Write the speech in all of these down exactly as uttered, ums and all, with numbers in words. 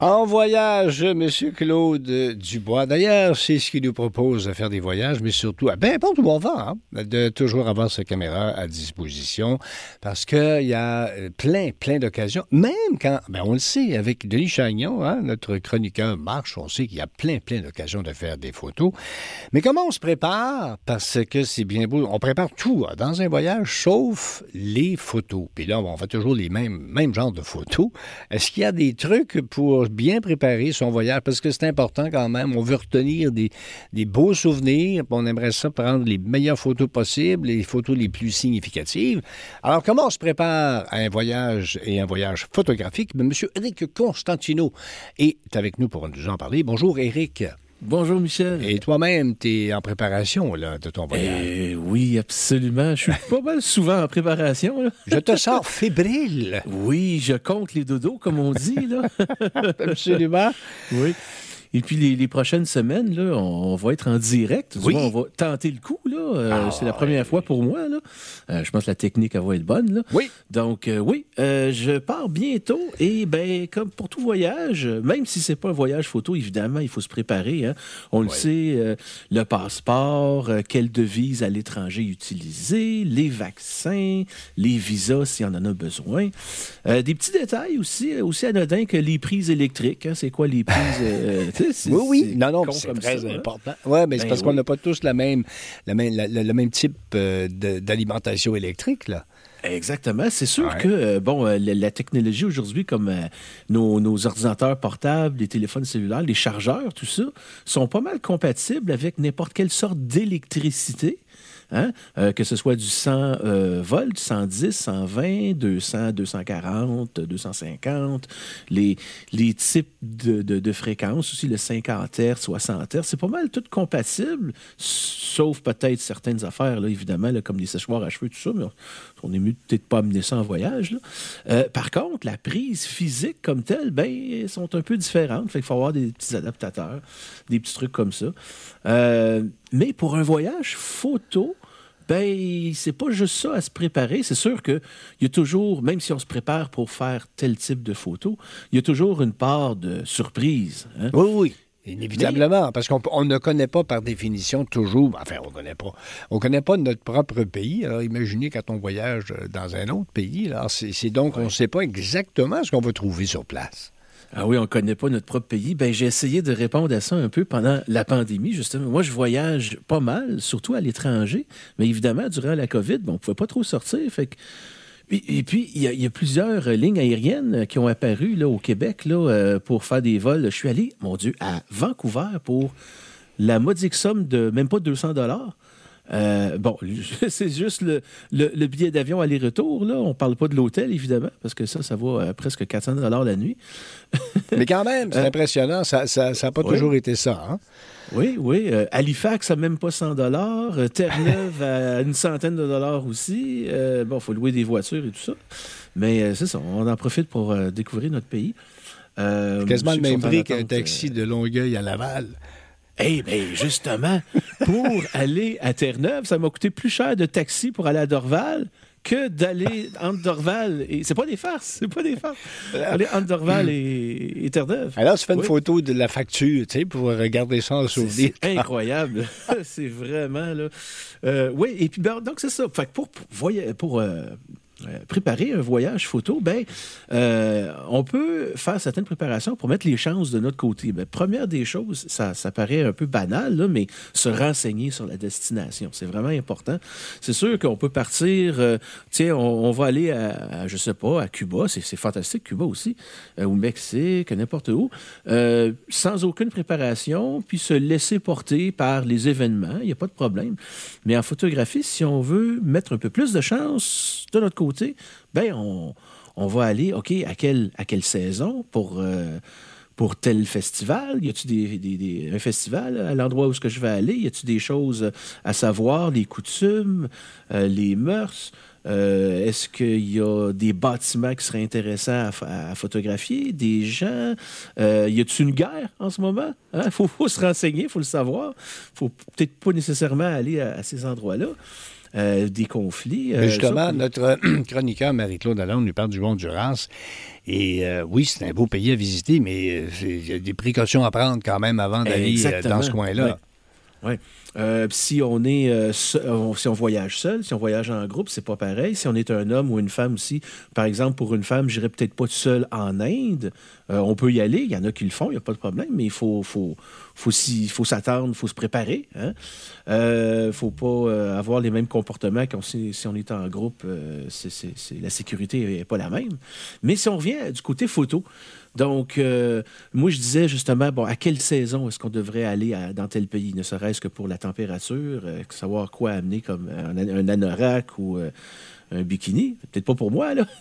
En voyage, M. Claude Dubois. D'ailleurs, c'est ce qu'il nous propose de faire des voyages, mais surtout, à peu importe où on va, hein, de toujours avoir sa caméra à disposition, parce qu'il y a plein, plein d'occasions, même quand, ben on le sait, avec Denis Chagnon, hein, notre chroniqueur marche, on sait qu'il y a plein, plein d'occasions de faire des photos. Mais comment on se prépare? Parce que c'est bien beau, on prépare tout hein, dans un voyage, sauf les photos. Puis là, on fait toujours les mêmes, mêmes genres de photos. Est-ce qu'il y a des trucs pour bien préparer son voyage, parce que c'est important quand même. On veut retenir des, des beaux souvenirs, on aimerait ça prendre les meilleures photos possibles, les photos les plus significatives. Alors, comment on se prépare à un voyage et un voyage photographique? M. Éric Constantino est avec nous pour nous en parler. Bonjour, Éric. Bonjour, Michel. Et toi-même, tu es en préparation là, de ton voyage. Eh, oui, absolument. Je suis pas mal souvent en préparation. Là. Je te sens fébrile. Oui, je compte les dodos, comme on dit. Là. Absolument. Oui. Et puis, les, les prochaines semaines, là, on, on va être en direct. Oui. On va tenter le coup. Là. Euh, ah, c'est la première oui. fois pour moi. Là. Euh, je pense que la technique, elle va être bonne. Là. Oui. Donc, euh, oui, euh, je pars bientôt. Et ben, comme pour tout voyage, même si c'est pas un voyage photo, évidemment, il faut se préparer. Hein. On oui. le sait, euh, le passeport, euh, quelle devise à l'étranger utiliser, les vaccins, les visas s'il y en a besoin. Euh, des petits détails aussi, aussi anodins que les prises électriques. Hein. C'est quoi les prises... Euh, C'est, oui, oui. Non, non, c'est très ça, important. Hein? Oui, mais c'est ben parce oui. qu'on n'a pas tous la même, la même, la, la, le même type euh, de, d'alimentation électrique, là. Exactement. C'est sûr ouais. que, euh, bon, euh, la, la technologie aujourd'hui, comme euh, nos, nos ordinateurs portables, les téléphones cellulaires, les chargeurs, tout ça, sont pas mal compatibles avec n'importe quelle sorte d'électricité. Hein? Euh, que ce soit du cent euh, volts, cent dix, cent vingt, deux cents, deux cent quarante, deux cent cinquante, les, les types de, de, de fréquences aussi, le cinquante hertz, soixante hertz, c'est pas mal tout compatible, sauf peut-être certaines affaires, là, évidemment, là, comme les séchoirs à cheveux, tout ça, mais on, on est mieux peut-être pas amener ça en voyage. Là. Euh, par contre, la prise physique comme telle, ben, sont un peu différentes, fait qu'il faut avoir des petits adaptateurs, des petits trucs comme ça. Euh, mais pour un voyage photo, ben, c'est pas juste ça à se préparer. C'est sûr qu'il y a toujours, même si on se prépare pour faire tel type de photo, il y a toujours une part de surprise. Hein? Oui, oui. Inévitablement, mais... parce qu'on on ne connaît pas par définition toujours, enfin on ne connaît pas, on connaît pas notre propre pays. Alors imaginez quand on voyage dans un autre pays, là, c'est, c'est donc ouais. on ne sait pas exactement ce qu'on va trouver sur place. Ah oui, on ne connaît pas notre propre pays. Ben, j'ai essayé de répondre à ça un peu pendant la pandémie, justement. Moi, je voyage pas mal, surtout à l'étranger. Mais évidemment, durant la COVID, ben, on ne pouvait pas trop sortir. Fait que... Et puis, il y, y a plusieurs lignes aériennes qui ont apparu là, au Québec là, euh, pour faire des vols. Je suis allé, mon Dieu, à Vancouver pour la modique somme de même pas deux cents dollars. Euh, bon, c'est juste le, le, le billet d'avion aller-retour, là. On ne parle pas de l'hôtel, évidemment, parce que ça, ça vaut euh, presque quatre cents dollars la nuit. Mais quand même, c'est euh, impressionnant. Ça n'a ça, ça pas oui. toujours été ça, hein? Oui, oui. Euh, Halifax, à même pas cent dollars. Euh, Terre-Neuve, à une centaine de dollars aussi. Euh, bon, il faut louer des voitures et tout ça. Mais euh, c'est ça, on en profite pour euh, découvrir notre pays. Euh, c'est quasiment le même prix qu'un taxi de Longueuil à Laval. Eh hey, bien, justement, pour aller à Terre-Neuve, ça m'a coûté plus cher de taxi pour aller à Dorval que d'aller entre Dorval et... C'est pas des farces, c'est pas des farces. Aller entre Dorval et, et Terre-Neuve. Alors, tu fais une oui. photo de la facture, tu sais, pour regarder ça en souvenir. C'est incroyable. C'est vraiment, là... Euh, oui, et puis, ben, donc, c'est ça. Fait que pour, pour, voy... pour euh, Euh, préparer un voyage photo, ben, euh, on peut faire certaines préparations pour mettre les chances de notre côté. Ben, première des choses, ça, ça paraît un peu banal, là, mais se renseigner sur la destination, c'est vraiment important. C'est sûr qu'on peut partir, euh, tiens, on, on va aller à, à, je sais pas, à Cuba, c'est, c'est fantastique, Cuba aussi, euh, au Mexique, n'importe où, euh, sans aucune préparation, puis se laisser porter par les événements, il n'y a pas de problème. Mais en photographie, si on veut mettre un peu plus de chance de notre côté, ben on, on va aller, OK, à quelle, à quelle saison pour, euh, pour tel festival? Y a-t-il des, des, des, un festival à l'endroit où est-ce que je vais aller? Y a-t-il des choses à savoir, les coutumes, euh, les mœurs? Euh, est-ce qu'il y a des bâtiments qui seraient intéressants à, à photographier, des gens? Euh, y a-t-il une guerre en ce moment? Il hein? faut, faut se renseigner, il faut le savoir. Il faut peut-être pas nécessairement aller à, à ces endroits-là. euh, des conflits. Euh, justement, ça, notre chroniqueur Marie-Claude Lalonde nous parle du Honduras. Et euh, oui, c'est un beau pays à visiter, mais il y a des précautions à prendre quand même avant d'aller Exactement. dans ce coin-là. Oui. Euh, si on est euh, seul, si on voyage seul, si on voyage en groupe, c'est pas pareil. Si on est un homme ou une femme aussi, par exemple, pour une femme, j'irais peut-être pas seul en Inde. Euh, on peut y aller, il y en a qui le font, il n'y a pas de problème, mais il faut, faut, faut, si, faut s'attendre, il faut se préparer. Il hein? euh, faut pas euh, avoir les mêmes comportements qu'on, si, si on est en groupe. Euh, c'est, c'est, c'est, la sécurité n'est pas la même. Mais si on revient du côté photo, donc, euh, moi, je disais justement, bon, à quelle saison est-ce qu'on devrait aller à, dans tel pays, ne serait-ce que pour la température, euh, savoir quoi amener comme un, un anorak ou euh, un bikini. Peut-être pas pour moi, là.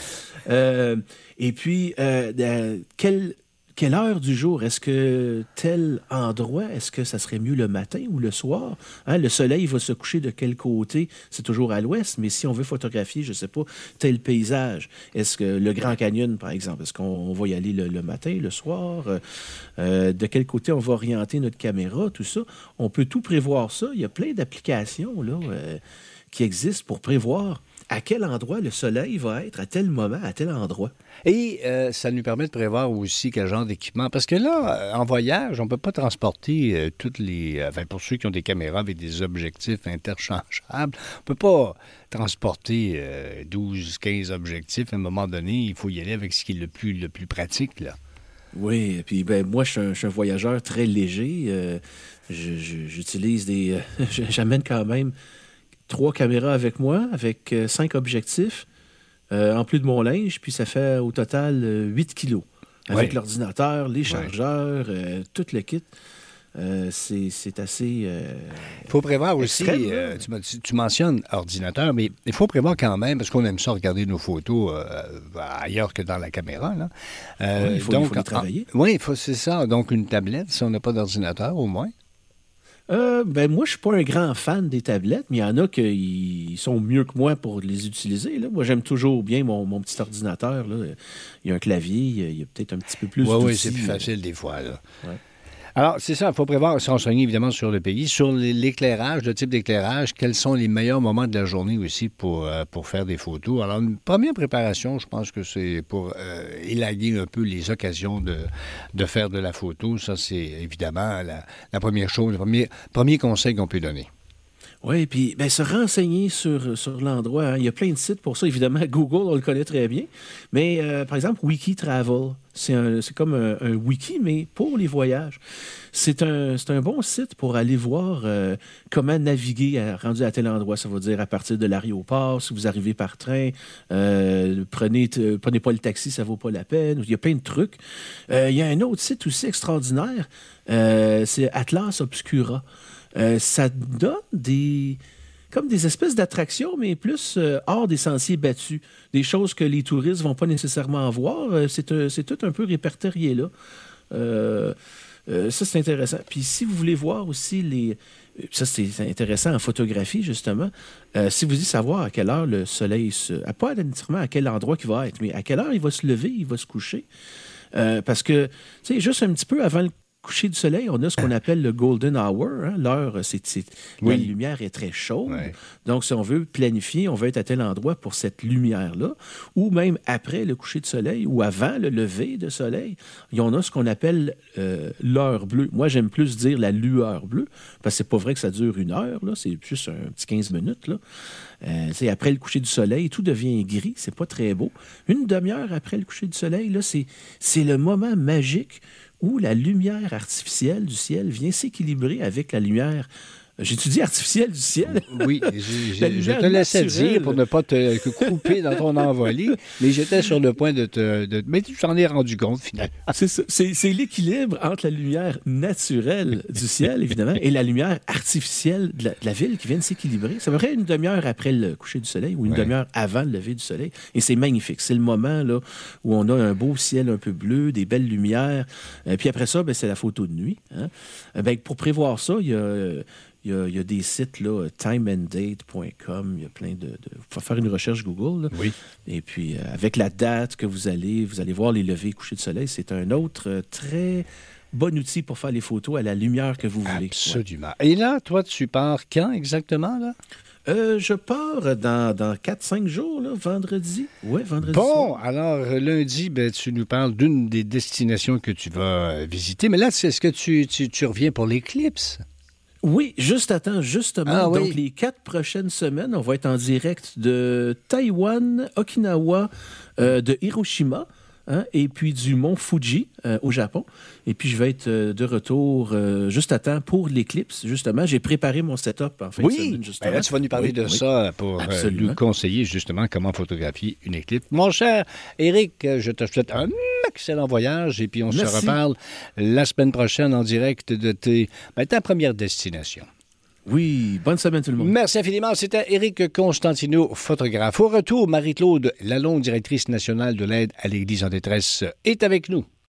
euh, et puis, euh, euh, quel... Quelle heure du jour? Est-ce que tel endroit, est-ce que ça serait mieux le matin ou le soir? Hein, le soleil va se coucher de quel côté? C'est toujours à l'ouest, mais si on veut photographier, je ne sais pas, tel paysage, est-ce que le Grand Canyon, par exemple, est-ce qu'on va y aller le, le matin, le soir? Euh, de quel côté on va orienter notre caméra? Tout ça. On peut tout prévoir ça. Il y a plein d'applications là, euh, qui existent pour prévoir à quel endroit le soleil va être, à tel moment, à tel endroit. Et euh, ça nous permet de prévoir aussi quel genre d'équipement. Parce que là, en voyage, on ne peut pas transporter euh, toutes les... Enfin, pour ceux qui ont des caméras avec des objectifs interchangeables, on ne peut pas transporter euh, douze, quinze objectifs. À un moment donné, il faut y aller avec ce qui est le plus, le plus pratique, là. Oui, puis ben moi, je suis un, je suis un voyageur très léger. Euh, je, je, j'utilise des... Euh, j'amène quand même trois caméras avec moi, avec euh, cinq objectifs, euh, en plus de mon linge, puis ça fait au total euh, huit kilos. Avec ouais. l'ordinateur, les chargeurs, ouais. euh, tout le kit. Euh, c'est, c'est assez... Il euh, faut prévoir aussi, euh, tu, tu mentionnes ordinateur, mais il faut prévoir quand même, parce qu'on aime ça regarder nos photos euh, ailleurs que dans la caméra. Là. Euh, oui, il faut, donc, il faut les travailler. En, oui, faut, c'est ça. Donc, une tablette, si on n'a pas d'ordinateur, au moins. Euh, ben moi, je suis pas un grand fan des tablettes, mais il y en a qui sont mieux que moi pour les utiliser. Là. Moi, j'aime toujours bien mon, mon petit ordinateur. Là. Il y a un clavier, il y a peut-être un petit peu plus ouais, d'outils. Oui, c'est plus facile des fois. Là. Ouais. Alors, c'est ça, il faut prévoir, se renseigner évidemment sur le pays, sur l'éclairage, le type d'éclairage, quels sont les meilleurs moments de la journée aussi pour, euh, pour faire des photos. Alors, une première préparation, je pense que c'est pour euh, élaguer un peu les occasions de, de faire de la photo. Ça, c'est évidemment la, la première chose, le premier, premier conseil qu'on peut donner. Oui, puis ben, se renseigner sur, sur l'endroit. Hein. Il y a plein de sites pour ça. Évidemment, Google, on le connaît très bien. Mais, euh, par exemple, Wikitravel, c'est, un, c'est comme un, un wiki, mais pour les voyages. C'est un, c'est un bon site pour aller voir euh, comment naviguer à, rendu à tel endroit. Ça veut dire à partir de l'aéroport, si vous arrivez par train, euh, prenez, t- prenez pas le taxi, ça vaut pas la peine. Il y a plein de trucs. Euh, il y a un autre site aussi extraordinaire, euh, c'est Atlas Obscura. Euh, ça donne des comme des espèces d'attractions, mais plus euh, hors des sentiers battus. Des choses que les touristes vont pas nécessairement voir. Euh, c'est, un, c'est tout un peu répertorié là. Euh, euh, ça, c'est intéressant. Puis si vous voulez voir aussi les... Ça, c'est intéressant en photographie, justement. Euh, si vous voulez savoir à quelle heure le soleil se... Pas nécessairement à quel endroit il va être, mais à quelle heure il va se lever, il va se coucher. Euh, parce que, tu sais, juste un petit peu avant le coucher du soleil, on a ce qu'on appelle le golden hour. Hein? L'heure, c'est, c'est oui. La lumière est très chaude. Ouais. Donc, si on veut planifier, on veut être à tel endroit pour cette lumière-là. Ou même après le coucher de soleil ou avant le lever de soleil, il y en a ce qu'on appelle euh, l'heure bleue. Moi, j'aime plus dire la lueur bleue, parce que c'est pas vrai que ça dure une heure. Là. C'est juste un petit quinze minutes. Là. Euh, après le coucher du soleil, tout devient gris. C'est pas très beau. Une demi-heure après le coucher du soleil, là, c'est, c'est le moment magique où la lumière artificielle du ciel vient s'équilibrer avec la lumière... J'ai-tu dit artificielle du ciel? Oui, j'ai, j'ai, je te laissais dire pour ne pas te couper dans ton envolée, mais j'étais sur le point de te... De, mais tu t'en es rendu compte, finalement. C'est, ça, c'est, c'est l'équilibre entre la lumière naturelle du ciel, évidemment, et la lumière artificielle de la, de la ville qui vient de s'équilibrer. Ça ferait une demi-heure après le coucher du soleil ou une ouais. demi-heure avant le lever du soleil. Et c'est magnifique. C'est le moment là, où on a un beau ciel un peu bleu, des belles lumières. Et puis après ça, ben, c'est la photo de nuit. Hein? Ben, pour prévoir ça, il y a... Il y, a, il y a des sites, là, time and date point com, il y a plein de... de faut faire une recherche Google. Là. Oui. Et puis, euh, avec la date que vous allez, vous allez voir les levées et couchers de soleil, c'est un autre euh, très bon outil pour faire les photos à la lumière que vous voulez. Absolument. Ouais. Et là, toi, tu pars quand exactement, là? Euh, je pars dans, dans quatre cinq jours, là, vendredi. Oui, vendredi. Bon, soir. alors lundi, ben, tu nous parles d'une des destinations que tu vas visiter. Mais là, est-ce que tu, tu, tu reviens pour l'éclipse? Oui, juste à temps, justement. Ah, Donc, oui. les quatre prochaines semaines, on va être en direct de Taïwan, Okinawa, euh, de Hiroshima, hein, et puis du mont Fuji euh, au Japon. Et puis, je vais être euh, de retour euh, juste à temps pour l'éclipse, justement. J'ai préparé mon setup en fin oui. de semaine, justement. Ben là, tu vas nous parler oui, de oui. ça pour euh, nous conseiller, justement, comment photographier une éclipse. Mon cher Éric, je te souhaite un excellent voyage et puis on Merci. se reparle la semaine prochaine en direct de tes, ben, ta première destination. Oui, bonne semaine tout le monde. Merci infiniment. C'était Éric Constantino, photographe. Au retour, Marie-Claude Lalonde, directrice nationale de l'aide à l'Église en détresse, est avec nous.